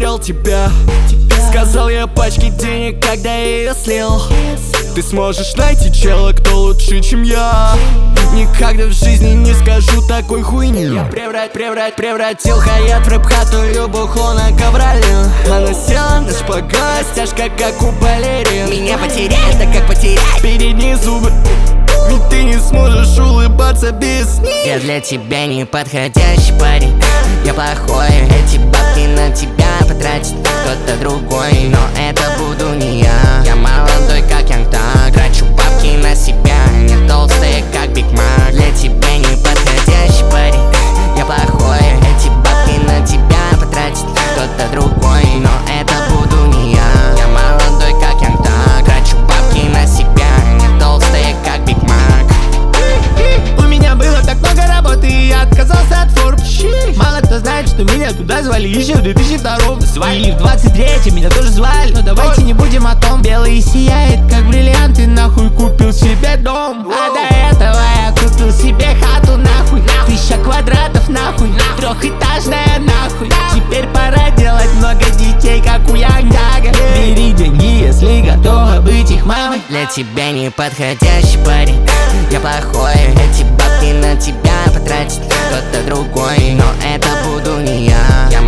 потерял тебя. Сказал я пачке денег, когда я ее слил. Ты сможешь найти чела, кто лучше, чем я. Никогда в жизни не скажу такой хуйни. Я превратил хаят в рэп-хату, ее бухло на ковролин. Она села на шпагат, стяжка как у балерин. Меня потерять, так как потерять Передние зубы, ведь ты не сможешь улыбаться без них. Я для тебя не подходящий парень, я плохой. Эти бабки на тебя потратит кто-то другой, но это буду не я. Я молодой, как Янг Так, трачу бабки на себя, не толстая, как Биг Мак. Для тебя не подходящий парень, я плохой. Эти бабки на тебя потратит кто-то другой, но это буду не я. Я молодой, как Янг Так, трачу бабки на себя, не толстая, как Биг Мак. У меня было так много работы, и я отказался от Forbes. Мало кто знает, что меня туда звали еще в 2002-м. И в 23-м меня тоже звали, но давайте не будем о том. Белый сияет, как бриллианты, нахуй купил себе дом. А до этого я купил себе хату, нахуй 1000 квадратов, нахуй трехэтажная, нахуй. Теперь пора делать много детей, как у Яндага. Бери деньги, если готова быть их мамой. Для тебя не подходящий парень, я плохой. Эти бабки на тебя потратит кто-то другой, но это буду не я. Я